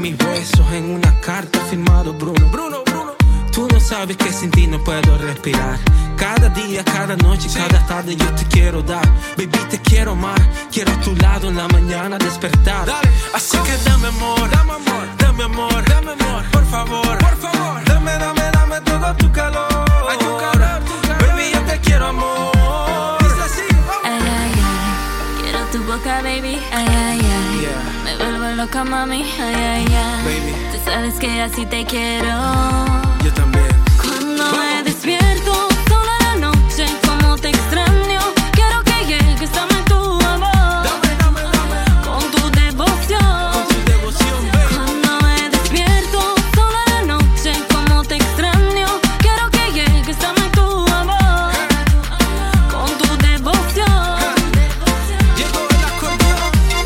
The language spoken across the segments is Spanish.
mis besos en una carta firmado Bruno. Tú no sabes que sin ti no puedo respirar. Cada día, cada noche, cada tarde yo te quiero dar. Baby, te quiero más. Quiero a tu lado en la mañana despertar. Así que dame amor, dame amor, dame amor, dame amor. Por favor, dame, dame, dame todo tu calor. Baby, yo te quiero amor. Dice así, ay, ay, ay. Quiero tu boca, baby. Ay, ay, ay. Yeah. Me vuelvo loca, mami. Ay, ay, ay. Baby. Tú sabes que así te quiero. Yo también. Cuando me despierto sola la noche, como te extraño. Quiero que llegues, dame tu amor. Dame, dame, dame. Con tu devoción. Con tu devoción, baby. Cuando me despierto sola la noche, como te extraño. Quiero que llegues, dame tu amor. Con tu devoción. Llegó el acordeón.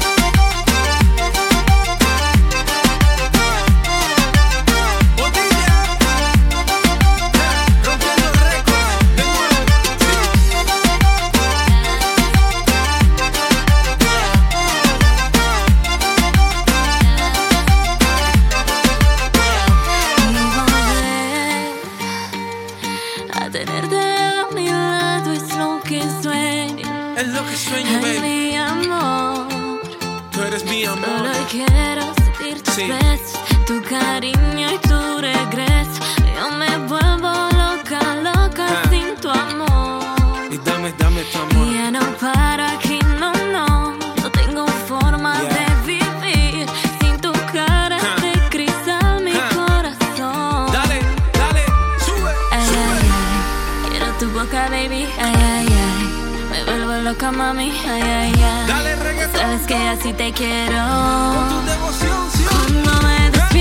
Botella. Rompiendo récords. De nuevo. Y volver a tenerte a mi lado es lo que sueño. Es lo que sueño, Ay, baby. mi amor. Tú eres mi amor. Solo quiero sentir tus Sí. besos, tu cariño y tu regreso. Yo me vuelvo loca, loca sin tu amor. Y dame, dame tu amor. Y ya no paro aquí, no, no. No tengo forma Yeah. de vivir sin tu cara de cristal, mi corazón. Dale, dale, sube, Ay, sube. ay, ay. Quiero tu boca, baby. Ay, ay, ay. Me vuelvo loca, mami. Ay, ay, ay. Dale reggaetón. Sabes que así te quiero. Con tu devoción, sí. Cuando me despierto